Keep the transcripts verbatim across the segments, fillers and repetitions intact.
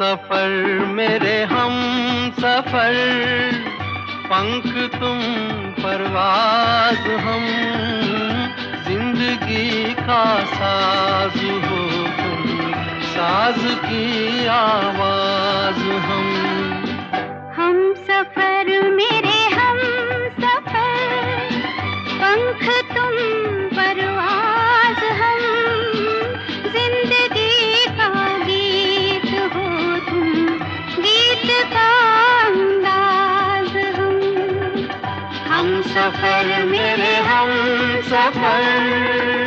सफर मेरे हम सफर, पंख तुम परवाज़ हम, जिंदगी का साज हो तुम, साज की आवाज हम। हम सफर मेरे हम सफर, पंख तुम परवाज़ हम, जिंदगी का गीत हो तुम, गीत का अंदाज हम। हम सफर मेरे हम सफर।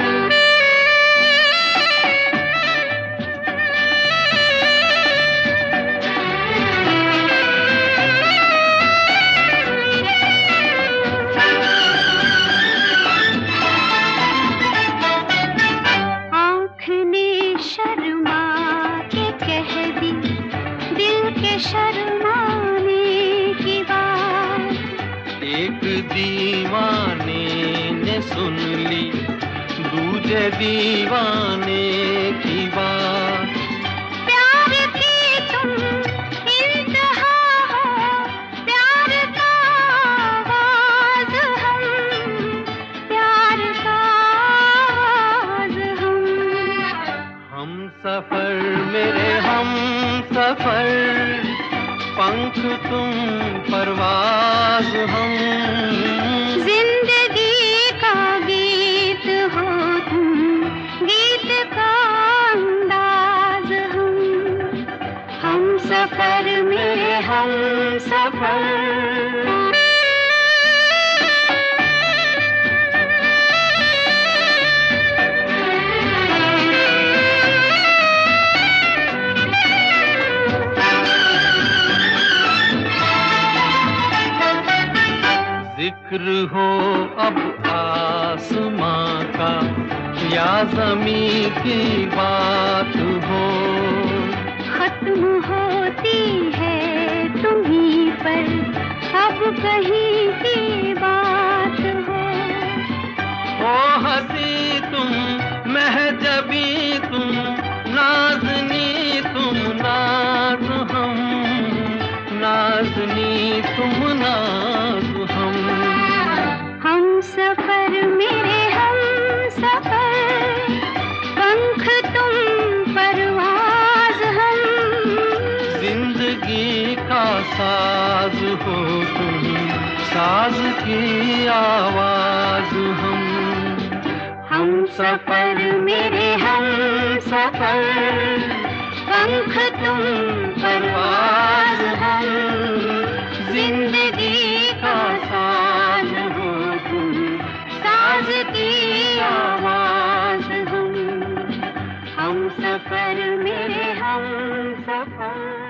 शर्माने की बात एक दीवाने ने सुन ली दूजे दीवाने की बात। प्यार की तुम इंतहा हो, प्यार का आवाज हम, प्यार का आवाज हम। हम सफर मेरे हम सफर, पंख तुम परवाज़ हम, जिंदगी का गीत हो तुम, गीत का अंदाज हम। हम सफर मेरे हम सफर। जिक्र हो अब आसमां का या ज़मीं की बात हो, खत्म होती है तुम्हीं पर अब कहीं की बात हो। ओ हंसी तुम महजबी तुम, नाज़नी तुम नाज हम, नाज़नी तुम नाज हम। हम सफर मेरे हम सफर, पंख तुम परवाज़ हम, जिंदगी का साज हो तुम, साज की आवाज हम। हम सफर मेरे हम सफर, पंख तुम परवाज़ हम, जिंदगी का साज हो तुम, साज की आवाज हम। हम सफर मेरे हम सफर।